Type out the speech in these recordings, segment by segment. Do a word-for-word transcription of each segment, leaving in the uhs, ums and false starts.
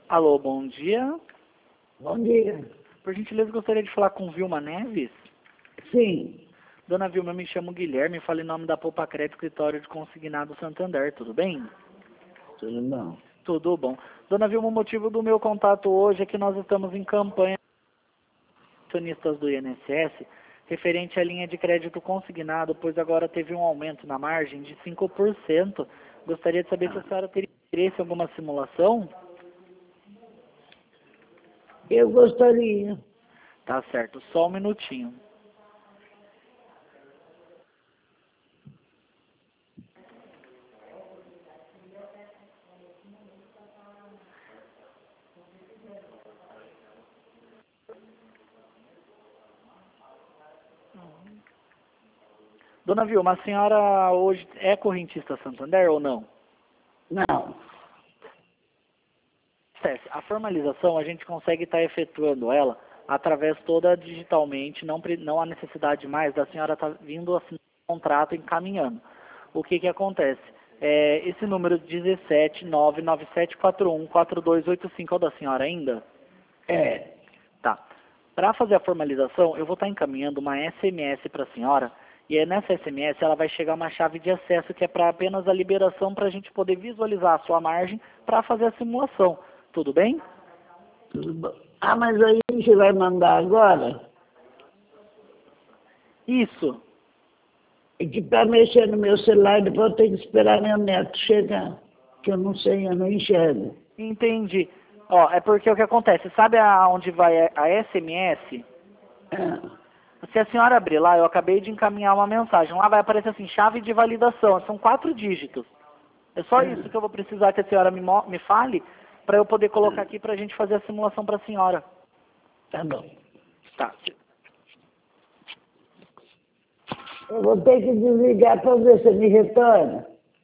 Alô, bom dia. Bom dia. Por gentileza, gostaria de falar com Vilma Neves. Sim. Dona Vilma, eu me chamo Guilherme, falo em nome da Poupa Crédito Escritório de Consignado Santander, tudo bem? Tudo bom. Tudo bom. Dona Vilma, o motivo do meu contato hoje é que nós estamos em campanha acionistas do I N S S referente à linha de crédito consignado, pois agora teve um aumento na margem de cinco por cento. Gostaria de saber se a senhora teria interesse em alguma simulação? Eu gostaria. Tá certo, só um minutinho. Dona Vilma, a senhora hoje é correntista Santander ou não? Não. A formalização a gente consegue estar efetuando ela através toda digitalmente, não, não há necessidade mais da senhora estar vindo assinar um contrato encaminhando. O que que acontece? É, esse número dezessete nove nove sete quatro um quatro dois oito cinco é o da senhora ainda? É. Tá. Para fazer a formalização, eu vou estar encaminhando uma S M S para a senhora, e aí nessa S M S ela vai chegar uma chave de acesso que é para apenas a liberação para a gente poder visualizar a sua margem para fazer a simulação. Tudo bem? Tudo bom. Ah, mas aí você vai mandar agora? Isso. É que para mexer no meu celular, depois eu tenho que esperar meu neto chegar. Que eu não sei, eu não enxergo. Entendi. Ó, é porque o que acontece, sabe aonde vai a S M S? É. Se a senhora abrir lá, eu acabei de encaminhar uma mensagem. Lá vai aparecer assim, chave de validação. São quatro dígitos. É só isso que eu vou precisar que a senhora me, me fale para eu poder colocar aqui para a gente fazer a simulação para a senhora. Tá bom. Tá. Eu vou ter que desligar para ver se me retorna.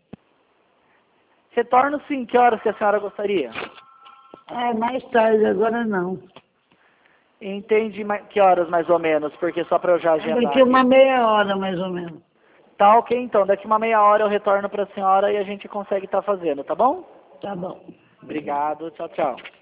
Retorno sim. Que horas que a senhora gostaria? Ah, mais tarde, agora não. Entendi que horas mais ou menos, porque só para eu já agendar. Daqui uma meia hora, mais ou menos. Tá ok, então. Daqui uma meia hora eu retorno para a senhora e a gente consegue estar fazendo, tá bom? Tá bom. Obrigado. Tchau, tchau.